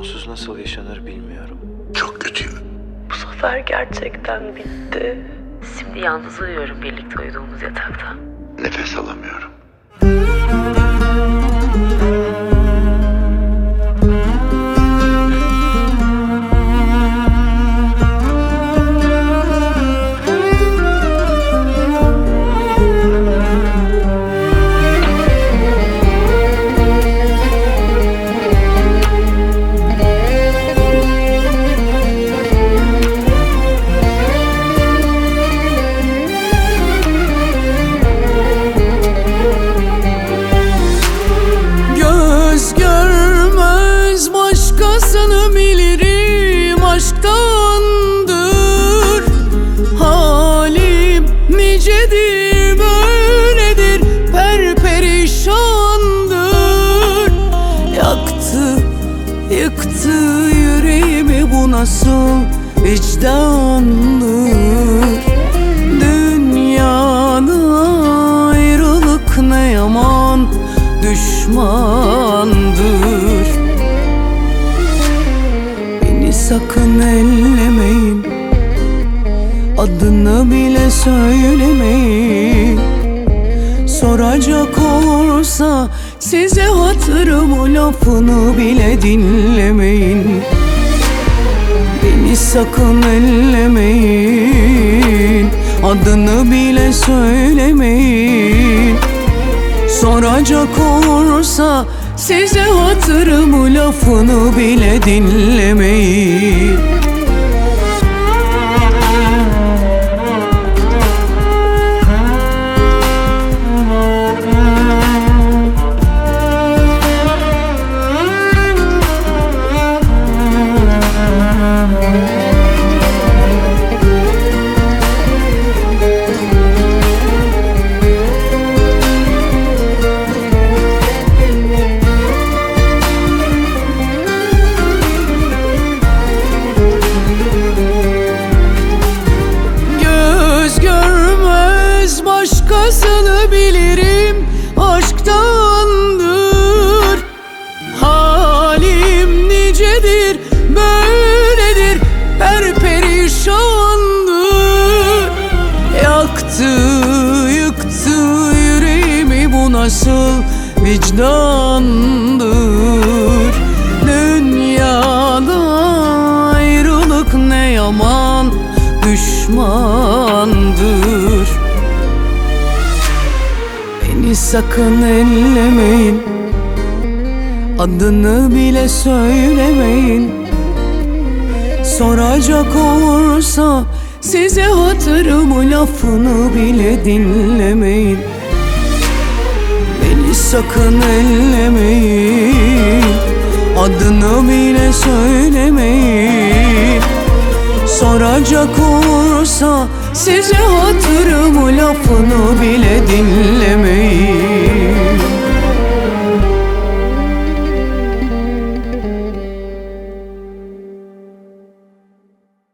onsuz nasıl yaşanır bilmiyorum. Çok kötüyüm. Bu sefer gerçekten bitti. Şimdi yalnız uyuyorum birlikte uyuduğumuz yatakta. Nefes alamıyorum. Başkasını bilirim aşktandır. Halim nicedir böyledir, perperişandır. Yaktı, yıktı yüreğimi, bu nasıl vicdandır? Dünyada ayrılık ne yaman düşmandır. Sakın ellemeyin, adını bile söylemeyin. Soracak olursa size hatırımı, lafını bile dinlemeyin. Beni sakın ellemeyin, adını bile söylemeyin. Soracak olursa size hatırımı, lafını bile dinlemeyin. Başkasını bilirim aşktandır. Halim nicedir böyledir, perperişandır. Yaktı, yıktı yüreğimi, bu nasıl vicdandır? Dünyada ayrılık ne yaman düşmandır. Beni sakın ellemeyin, adını bile söylemeyin. Soracak olursa size hatırımı, lafını bile dinlemeyin. Beni sakın ellemeyin, adını bile söylemeyin. Soracak olursa size hatırımı, lafını bile dinlemeyin.